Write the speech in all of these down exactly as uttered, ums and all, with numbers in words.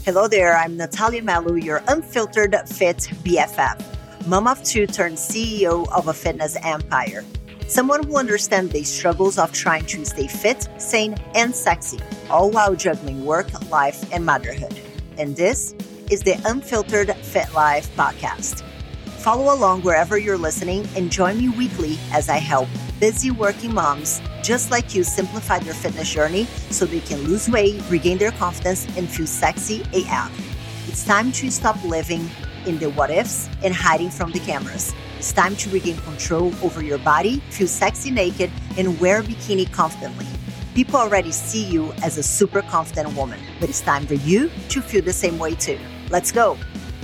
Hello there, I'm Natalia Malu, your unfiltered fit B F F, mom of two turned C E O of a fitness empire. Someone who understands the struggles of trying to stay fit, sane, and sexy, all while juggling work, life, and motherhood. And this is the Unfiltered Fit Life podcast. Follow along wherever you're listening and join me weekly as I help busy working moms just like you simplify their fitness journey so they can lose weight, regain their confidence, and feel sexy A F. It's time to stop living in the what ifs and hiding from the cameras. It's time to regain control over your body, feel sexy naked, and wear a bikini confidently. People already see you as a super confident woman, but it's time for you to feel the same way too. Let's go.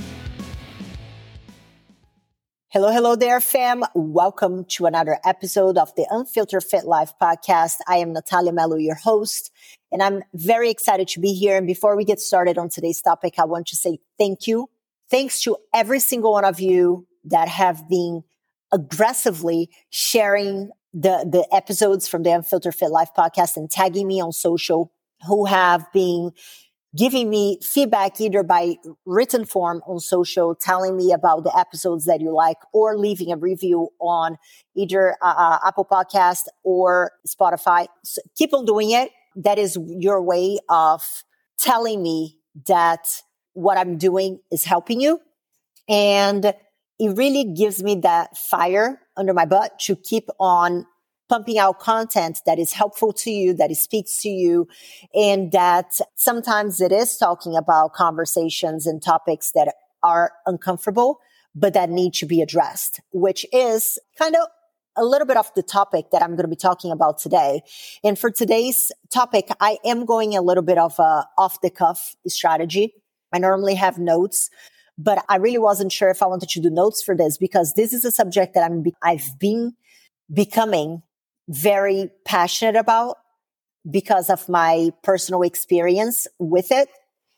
Hello, hello there, fam. Welcome to another episode of the Unfiltered Fit Life podcast. I am Natalia Malu, your host, and I'm very excited to be here. And before we get started on today's topic, I want to say thank you. Thanks to every single one of you that have been aggressively sharing the, the episodes from the Unfiltered Fit Life podcast and tagging me on social, who have been giving me feedback either by written form on social, telling me about the episodes that you like, or leaving a review on either uh, Apple Podcast or Spotify. So keep on doing it. That is your way of telling me that what I'm doing is helping you. And it really gives me that fire under my butt to keep on pumping out content that is helpful to you, that speaks to you, and that sometimes it is talking about conversations and topics that are uncomfortable, but that need to be addressed, which is kind of a little bit of the topic that I'm going to be talking about today. And for today's topic, I am going a little bit of a off-the-cuff strategy. I normally have notes, but I really wasn't sure if I wanted to do notes for this because this is a subject that I'm, I've been becoming very passionate about because of my personal experience with it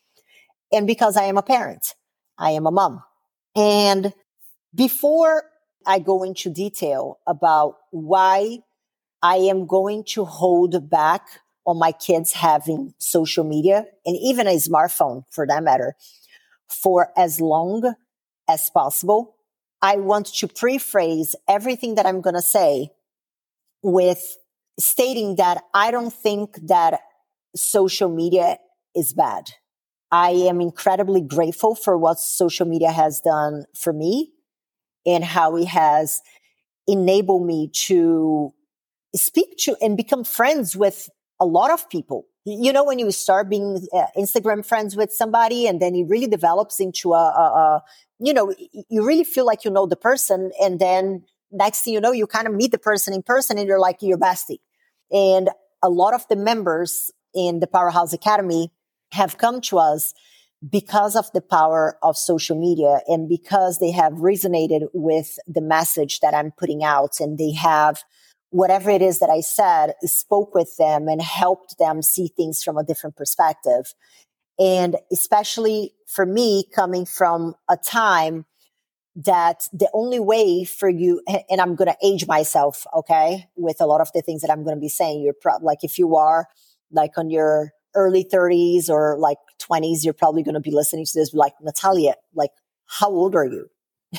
and because I am a parent. I am a mom. And before I go into detail about why I am going to hold back on my kids having social media and even a smartphone for that matter for as long as possible, I want to prephrase everything that I'm going to say with stating that I don't think that social media is bad. I am incredibly grateful for what social media has done for me and how it has enabled me to speak to and become friends with a lot of people. You know, when you start being uh, Instagram friends with somebody and then it really develops into a, a, a, you know, you really feel like you know the person, and then next thing you know, you kind of meet the person in person and you're like your bestie. And a lot of the members in the Powerhouse Academy have come to us because of the power of social media and because they have resonated with the message that I'm putting out, and they have, whatever it is that I said, spoke with them and helped them see things from a different perspective. And especially for me, coming from a time that the only way for you, and I'm going to age myself, okay, with a lot of the things that I'm going to be saying, you're pro- like, if you are like on your early thirties or like twenties, you're probably going to be listening to this like, Natalia, like, how old are you?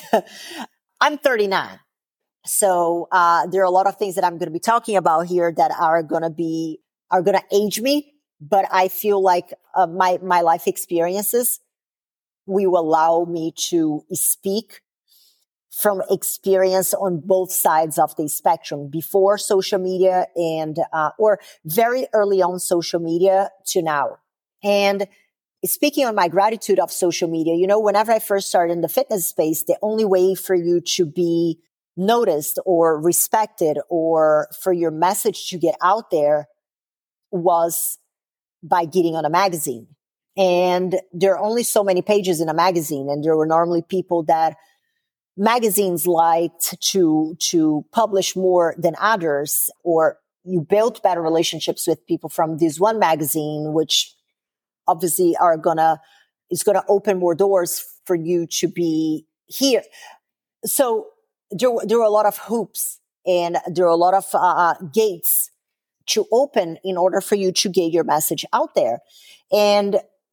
I'm thirty-nine. So, uh, there are a lot of things that I'm going to be talking about here that are going to be, are going to age me. But I feel like uh, my, my life experiences will allow me to speak from experience on both sides of the spectrum, before social media and, uh, or very early on social media to now. And speaking on my gratitude of social media, you know, whenever I first started in the fitness space, the only way for you to be noticed or respected or for your message to get out there was by getting on a magazine. And there are only so many pages in a magazine. And there were normally people that magazines liked to, to publish more than others, or you built better relationships with people from this one magazine, which obviously are gonna, is gonna open more doors for you to be here. So there, there are a lot of hoops and there are a lot of uh, gates to open in order for you to get your message out there. And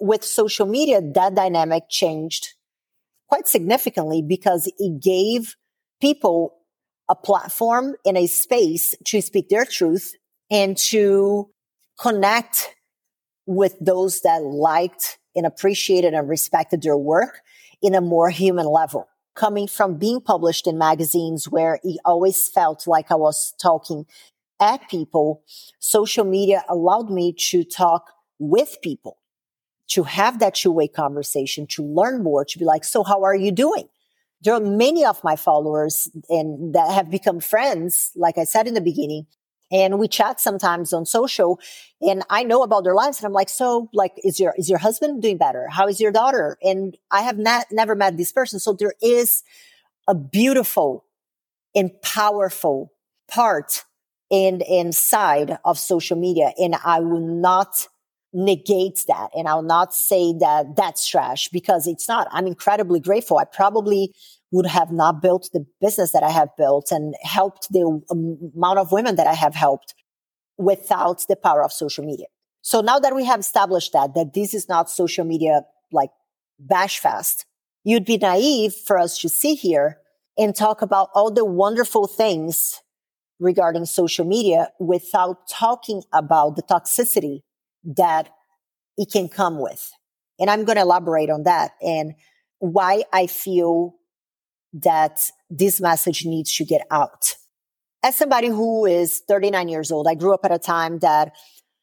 with social media, that dynamic changed quite significantly because it gave people a platform and a space to speak their truth and to connect with those that liked and appreciated and respected their work in a more human level. Coming from being published in magazines where it always felt like I was talking at people, social media allowed me to talk with people, to have that two-way conversation, to learn more, to be like, so how are you doing? There are many of my followers and that have become friends, like I said in the beginning, and we chat sometimes on social and I know about their lives and I'm like, so like, is your, is your husband doing better? How is your daughter? And I have not, never met this person. So there is a beautiful and powerful part and, and side of social media. And I will not negate that. And I'll not say that that's trash because it's not. I'm incredibly grateful. I probably would have not built the business that I have built and helped the amount of women that I have helped without the power of social media. So now that we have established that, that this is not social media like bash fest, you'd be naive for us to sit here and talk about all the wonderful things regarding social media without talking about the toxicity that it can come with. And I'm going to elaborate on that and why I feel that this message needs to get out. As somebody who is thirty-nine years old, I grew up at a time that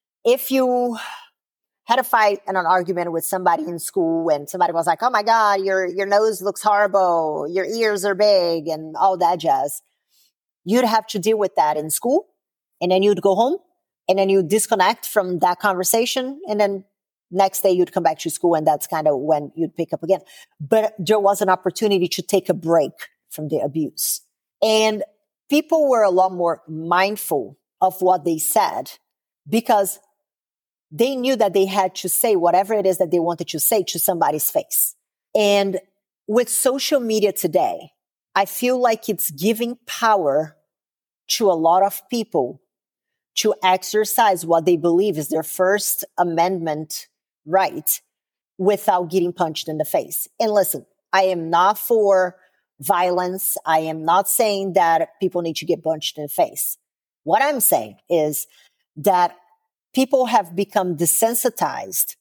if you had a fight and an argument with somebody in school and somebody was like, oh my God, your, your nose looks horrible, your ears are big and all that jazz, you'd have to deal with that in school. And then you'd go home and then you disconnect from that conversation. And then next day you'd come back to school and that's kind of when you'd pick up again. But there was an opportunity to take a break from the abuse. And people were a lot more mindful of what they said because they knew that they had to say whatever it is that they wanted to say to somebody's face. And with social media today, I feel like it's giving power to a lot of people to exercise what they believe is their First Amendment right without getting punched in the face. And listen, I am not for violence. I am not saying that people need to get punched in the face. What I'm saying is that people have become desensitized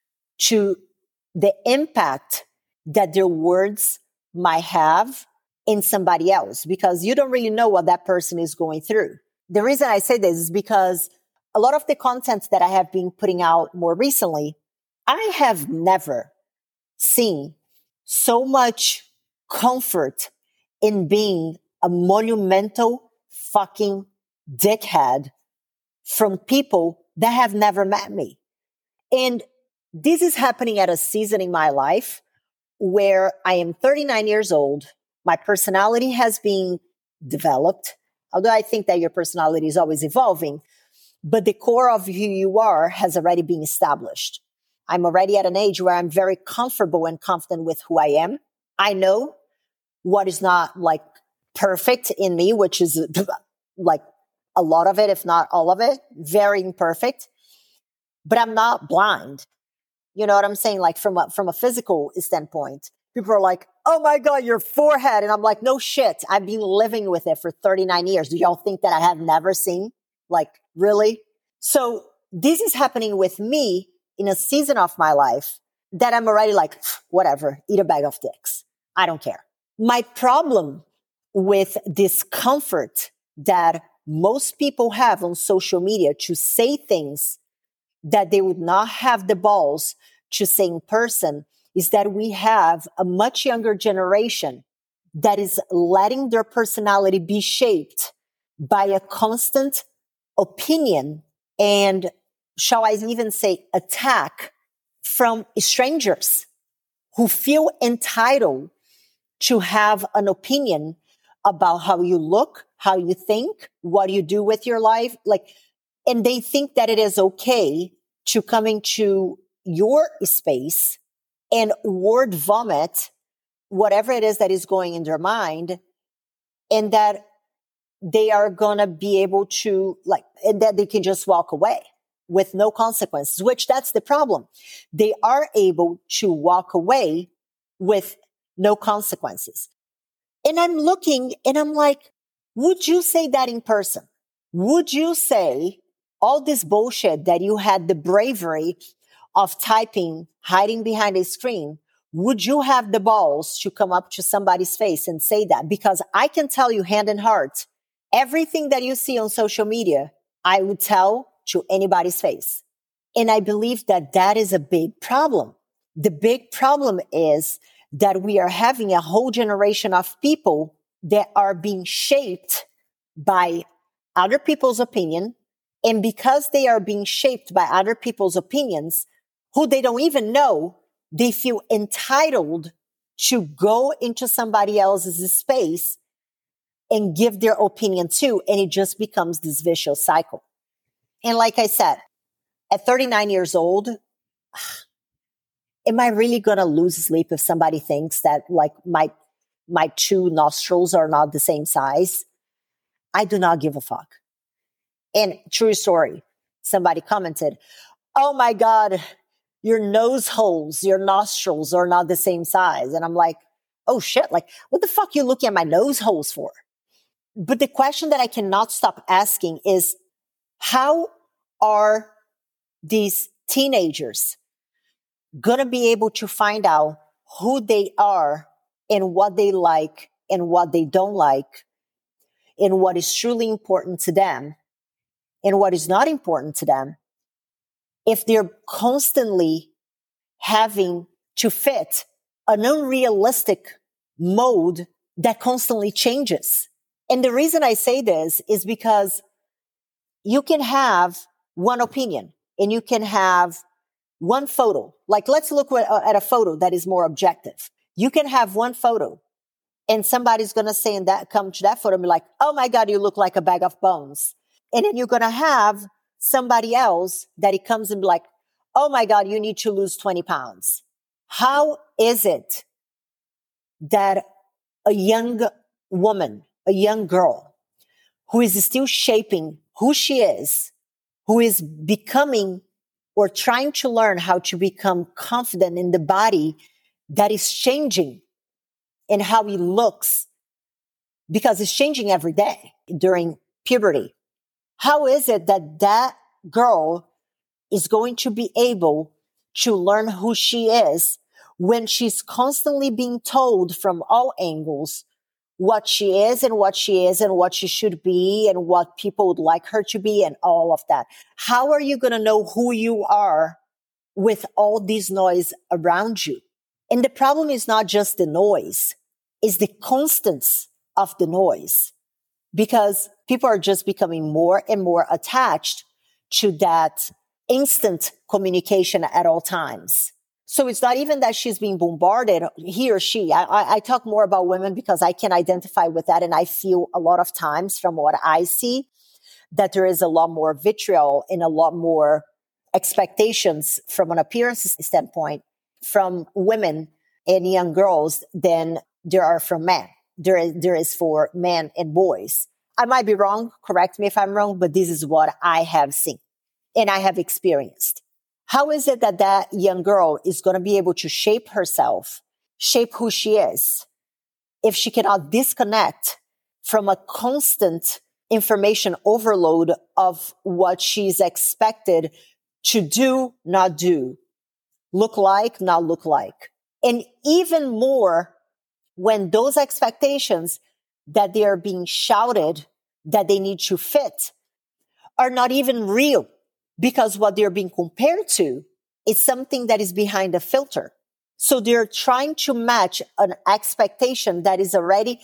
to the impact that their words might have in somebody else because you don't really know what that person is going through. The reason I say this is because a lot of the content that I have been putting out more recently, I have never seen so much comfort in being a monumental fucking dickhead from people that have never met me. And this is happening at a season in my life where I am thirty-nine years old. My personality has been developed, although I think that your personality is always evolving, but the core of who you are has already been established. I'm already at an age where I'm very comfortable and confident with who I am. I know what is not like perfect in me, which is like a lot of it, if not all of it, very imperfect, but I'm not blind. You know what I'm saying? Like from a, from a physical standpoint, people are like, oh my God, your forehead. And I'm like, no shit. I've been living with it for thirty-nine years. Do y'all think that I have never seen? Like, really? So this is happening with me in a season of my life that I'm already like, whatever, eat a bag of dicks. I don't care. My problem with this comfort that most people have on social media to say things that they would not have the balls to say in person is that we have a much younger generation that is letting their personality be shaped by a constant opinion and, shall I even say, attack from strangers who feel entitled to have an opinion about how you look, how you think, what you do with your life. Like, and they think that it is okay to come into your space and word vomit whatever it is that is going in their mind, and that they are going to be able to like, and that they can just walk away. with no consequences, which that's the problem. They are able to walk away with no consequences. And I'm looking and I'm like, would you say that in person? Would you say all this bullshit that you had the bravery of typing, hiding behind a screen? Would you have the balls to come up to somebody's face and say that? Because I can tell you hand in heart, everything that you see on social media, I would tell to anybody's face. And I believe that that is a big problem. The big problem is that we are having a whole generation of people that are being shaped by other people's opinion. And because they are being shaped by other people's opinions, who they don't even know, they feel entitled to go into somebody else's space and give their opinion too. And it just becomes this vicious cycle. And like I said, at thirty-nine years old, am I really going to lose sleep if somebody thinks that like my, my two nostrils are not the same size? I do not give a fuck. And true story, somebody commented, oh my God, your nose holes, your nostrils are not the same size. And I'm like, oh shit, like what the fuck you looking at my nose holes for? But the question that I cannot stop asking is, how are these teenagers going to be able to find out who they are and what they like and what they don't like and what is truly important to them and what is not important to them if they're constantly having to fit an unrealistic mode that constantly changes? And the reason I say this is because you can have one opinion and you can have one photo. Like, let's look at a photo that is more objective. You can have one photo and somebody's going to say in that, come to that photo and be like, oh my God, you look like a bag of bones. And then you're going to have somebody else that it comes and be like, oh my God, you need to lose twenty pounds. How is it that a young woman, a young girl who is still shaping who she is, who is becoming or trying to learn how to become confident in the body that is changing and how he looks, because it's changing every day during puberty? How is it that that girl is going to be able to learn who she is when she's constantly being told from all angles what she is and what she is and what she should be and what people would like her to be and all of that? How are you going to know who you are with all this noise around you? And the problem is not just the noise, it's the constance of the noise, because people are just becoming more and more attached to that instant communication at all times. So it's not even that she's being bombarded, he or she. I, I, I talk more about women because I can identify with that. And I feel a lot of times from what I see that there is a lot more vitriol and a lot more expectations from an appearance standpoint from women and young girls than there are from men. There is, there is for men and boys. I might be wrong. Correct me if I'm wrong, but this is what I have seen and I have experienced. How is it that that young girl is going to be able to shape herself, shape who she is, if she cannot disconnect from a constant information overload of what she's expected to do, not do, look like, not look like? And even more when those expectations that they are being shouted that they need to fit are not even real, because what they're being compared to is something that is behind a filter. So they're trying to match an expectation that is already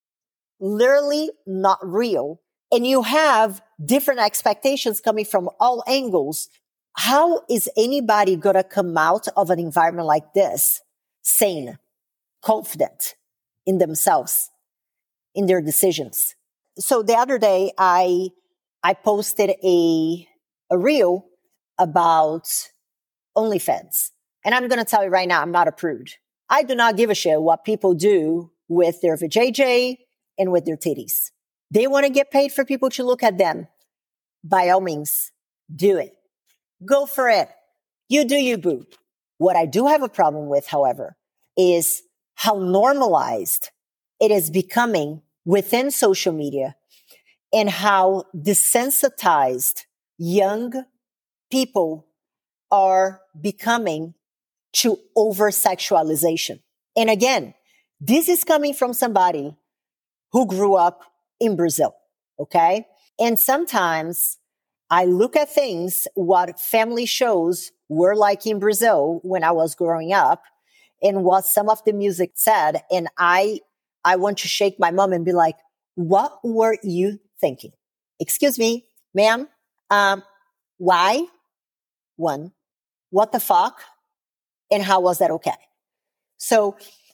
literally not real. And you have different expectations coming from all angles. How is anybody going to come out of an environment like this sane, confident in themselves, in their decisions? So the other day, I I posted a a reel about OnlyFans. And I'm going to tell you right now, I'm not a prude. I do not give a shit what people do with their vajayjay and with their titties. They want to get paid for people to look at them. By all means, do it. Go for it. You do you, boo. What I do have a problem with, however, is how normalized it is becoming within social media and how desensitized young people are becoming to over-sexualization. And again, this is coming from somebody who grew up in Brazil, okay? And sometimes I look at things, what family shows were like in Brazil when I was growing up, and what some of the music said, and I I want to shake my mom and be like, what were you thinking? Excuse me, ma'am, um, why? One, what the fuck? And how was that okay? So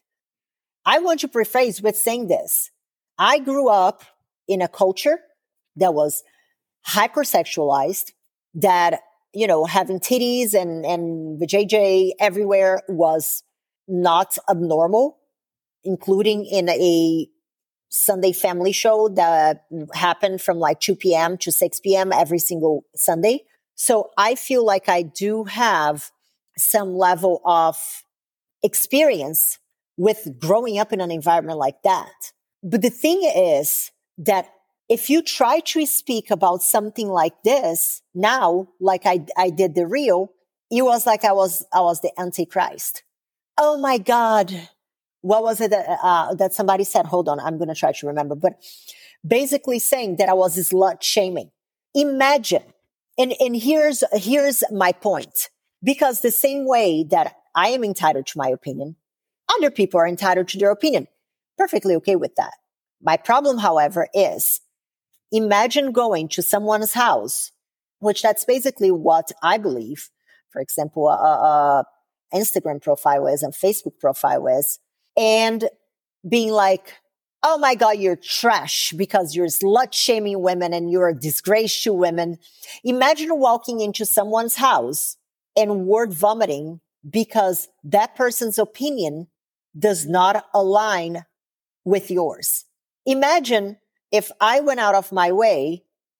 I want to rephrase with saying this. I grew up in a culture that was hypersexualized, that, you know, having titties and, and the J J everywhere was not abnormal, including in a Sunday family show that happened from like two p.m. to six p.m. every single Sunday. So I feel like I do have some level of experience with growing up in an environment like that. But the thing is that if you try to speak about something like this now, like I, I did the reel, it was like I was, I was the Antichrist. Oh my God. What was it that, uh, that somebody said? Hold on. I'm going to try to remember, but basically saying that I was slut shaming. Imagine. And, and here's, here's my point, because the same way that I am entitled to my opinion, other people are entitled to their opinion. Perfectly okay with that. My problem, however, is imagine going to someone's house, which that's basically what I believe, for example, a, a Instagram profile is and Facebook profile is, and being like, oh my God, you're trash because you're slut shaming women and you're a disgrace to women. Imagine walking into someone's house and word vomiting because that person's opinion does not align with yours. Imagine if I went out of my way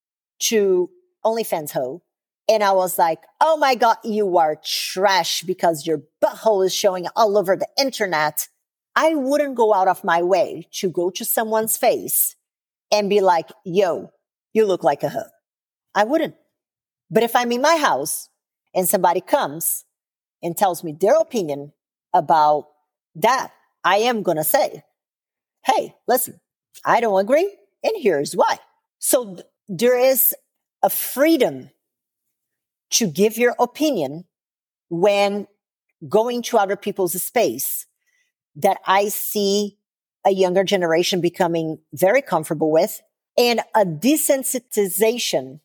to OnlyFans Ho and I was like, oh my God, you are trash because your butthole is showing all over the internet. I wouldn't go out of my way to go to someone's face and be like, yo, you look like a hoe. I wouldn't. But if I'm in my house and somebody comes and tells me their opinion about that, I am going to say, hey, listen, I don't agree, and here's why. So th- there is a freedom to give your opinion when going to other people's space that I see a younger generation becoming very comfortable with, and a desensitization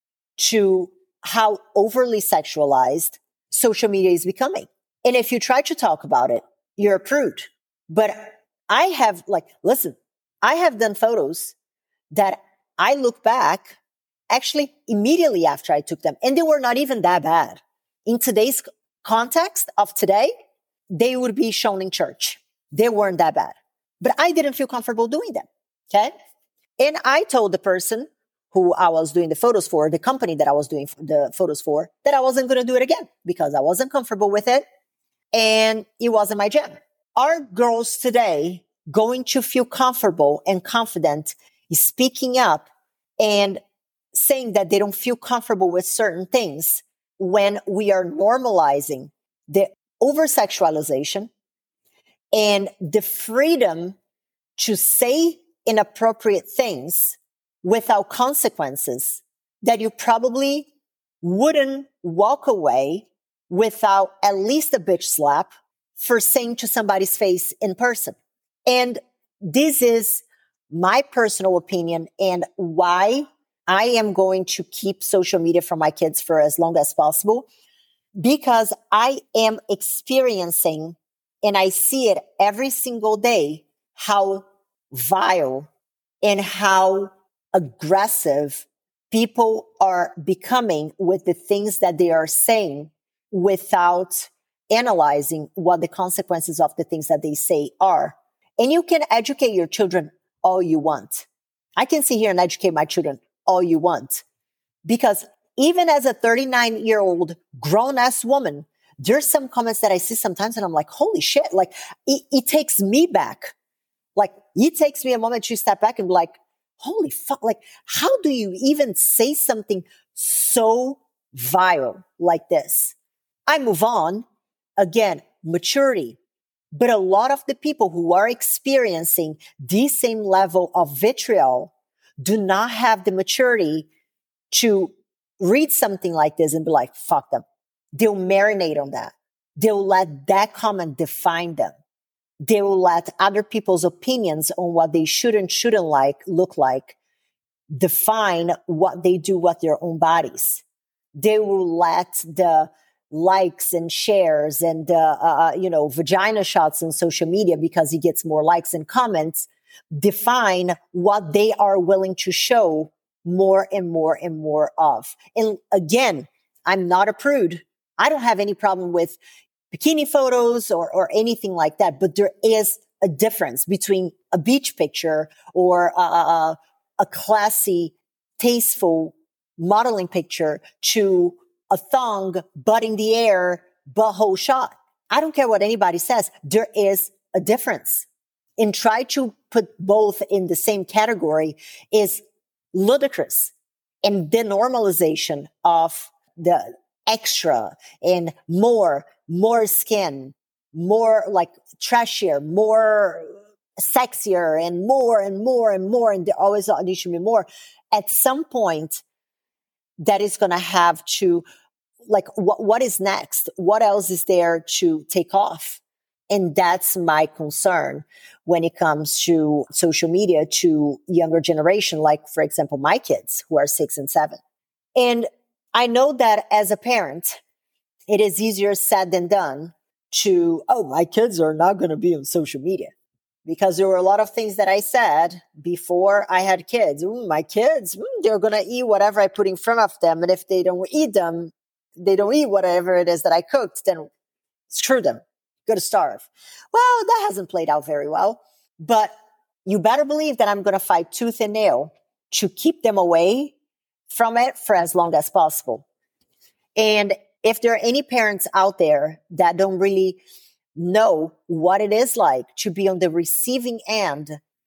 to how overly sexualized social media is becoming. And if you try to talk about it, you're a prude. But I have like, listen, I have done photos that I look back actually immediately after I took them, and they were not even that bad. In today's context of today, they would be shown in church. They weren't that bad, but I didn't feel comfortable doing them. Okay. And I told the person who I was doing the photos for, the company that I was doing the photos for, that I wasn't going to do it again because I wasn't comfortable with it. And it wasn't my jam. Are girls today going to feel comfortable and confident speaking up and saying that they don't feel comfortable with certain things when we are normalizing the over-sexualization and the freedom to say inappropriate things without consequences that you probably wouldn't walk away without at least a bitch slap for saying to somebody's face in person? And this is my personal opinion and why I am going to keep social media from my kids for as long as possible, because I am experiencing, and I see it every single day, how vile and how aggressive people are becoming with the things that they are saying without analyzing what the consequences of the things that they say are. And you can educate your children all you want. I can sit here and educate my children all you want, because even as a thirty-nine year old grown ass woman, there's some comments that I see sometimes and I'm like, holy shit. Like it, it takes me back. Like it takes me a moment to step back and be like, holy fuck. Like how do you even say something so vile like this? I move on. Again, maturity. But a lot of the people who are experiencing the same level of vitriol do not have the maturity to read something like this and be like, fuck them. They'll marinate on that. They'll let that comment define them. They will let other people's opinions on what they should and shouldn't like, look like, define what they do with their own bodies. They will let the likes and shares and, uh, uh, you know, vagina shots on social media because he gets more likes and comments define what they are willing to show more and more and more of. And again, I'm not a prude. I don't have any problem with bikini photos or, or anything like that, but there is a difference between a beach picture or a, a classy, tasteful modeling picture to a thong, butt in the air, butthole shot. I don't care what anybody says. There is a difference. And try to put both in the same category is ludicrous. And the normalization of the extra and more, more skin, more like trashier, more sexier and more and more and more. And there always needs to be more. At some point, that is going to have to, like, what, what is next? What else is there to take off? And that's my concern when it comes to social media to younger generation, like, for example, my kids who are six and seven. And I know that as a parent, it is easier said than done to, oh, my kids are not going to be on social media. Because there were a lot of things that I said before I had kids. Ooh, my kids, ooh, they're going to eat whatever I put in front of them. And if they don't eat them, they don't eat whatever it is that I cooked, then screw them. Go to starve. Well, that hasn't played out very well. But you better believe that I'm going to fight tooth and nail to keep them away from it for as long as possible. And if there are any parents out there that don't really know what it is like to be on the receiving end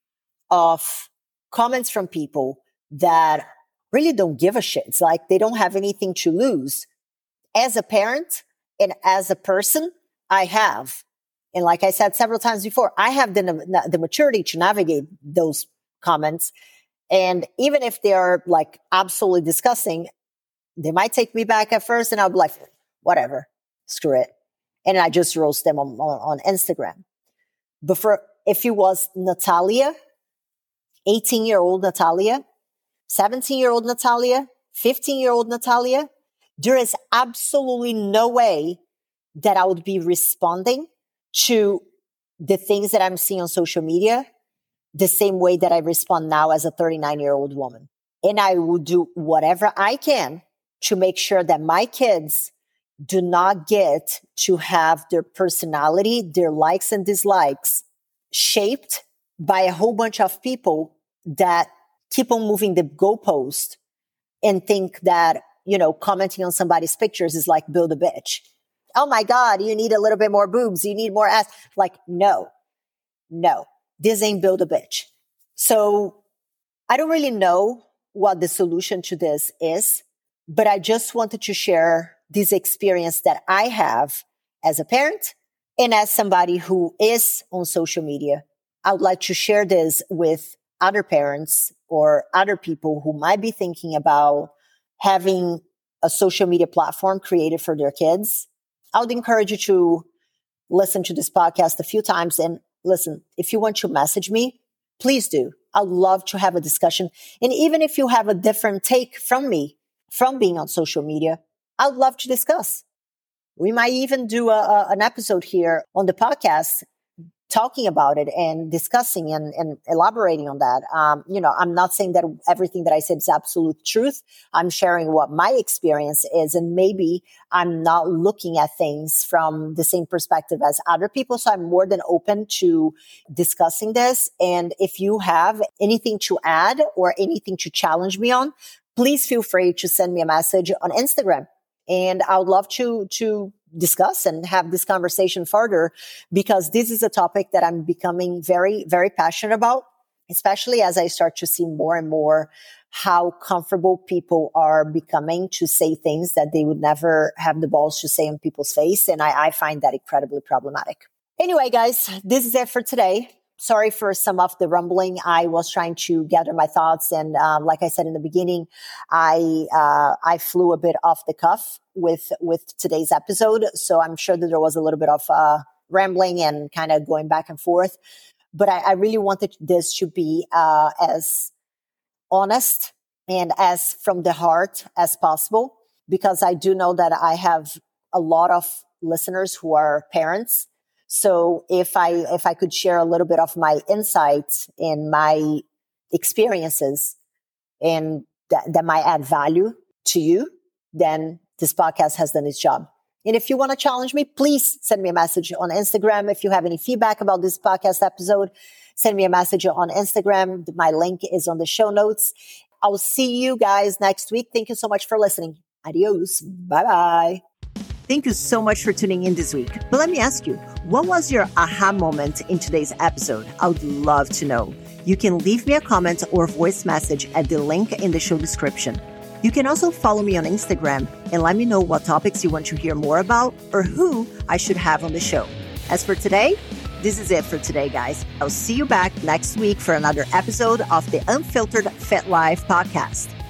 of comments from people that really don't give a shit. It's like they don't have anything to lose. As a parent and as a person, I have. And like I said several times before, I have the, the maturity to navigate those comments. And even if they are like absolutely disgusting, they might take me back at first and I'll be like, whatever, screw it. And I just roast them on, on, on Instagram. But for, if it was Natalia, eighteen year old Natalia, seventeen year old Natalia, fifteen year old Natalia, there is absolutely no way that I would be responding to the things that I'm seeing on social media the same way that I respond now as a thirty-nine year old woman. And I will do whatever I can to make sure that my kids do not get to have their personality, their likes and dislikes shaped by a whole bunch of people that keep on moving the goalpost and think that, you know, commenting on somebody's pictures is like build a bitch. Oh my God, you need a little bit more boobs. You need more ass. Like, no, no, this ain't build a bitch. So I don't really know what the solution to this is, but I just wanted to share this experience that I have as a parent and as somebody who is on social media. I would like to share this with other parents or other people who might be thinking about having a social media platform created for their kids. I would encourage you to listen to this podcast a few times and listen, if you want to message me, please do. I'd love to have a discussion. And even if you have a different take from me, from being on social media, I'd love to discuss. We might even do a, a, an episode here on the podcast talking about it and discussing and, and elaborating on that. Um, you know, I'm not saying that everything that I said is absolute truth. I'm sharing what my experience is, and maybe I'm not looking at things from the same perspective as other people. So I'm more than open to discussing this. And if you have anything to add or anything to challenge me on, please feel free to send me a message on Instagram. And I would love to, to discuss and have this conversation further, because this is a topic that I'm becoming very, very passionate about, especially as I start to see more and more how comfortable people are becoming to say things that they would never have the balls to say in people's face. And I, I find that incredibly problematic. Anyway, guys, this is it for today. Sorry for some of the rumbling. I was trying to gather my thoughts. And um, like I said in the beginning, I uh, I flew a bit off the cuff with, with today's episode. So I'm sure that there was a little bit of uh, rambling and kind of going back and forth. But I, I really wanted this to be uh, as honest and as from the heart as possible, because I do know that I have a lot of listeners who are parents. So if I, if I could share a little bit of my insights and my experiences, and that, that might add value to you, then this podcast has done its job. And if you want to challenge me, please send me a message on Instagram. If you have any feedback about this podcast episode, send me a message on Instagram. My link is on the show notes. I'll see you guys next week. Thank you so much for listening. Adios. Bye-bye. Thank you so much for tuning in this week. But let me ask you, what was your aha moment in today's episode? I would love to know. You can leave me a comment or voice message at the link in the show description. You can also follow me on Instagram and let me know what topics you want to hear more about or who I should have on the show. As for today, this is it for today, guys. I'll see you back next week for another episode of the Unfiltered Fit Life podcast.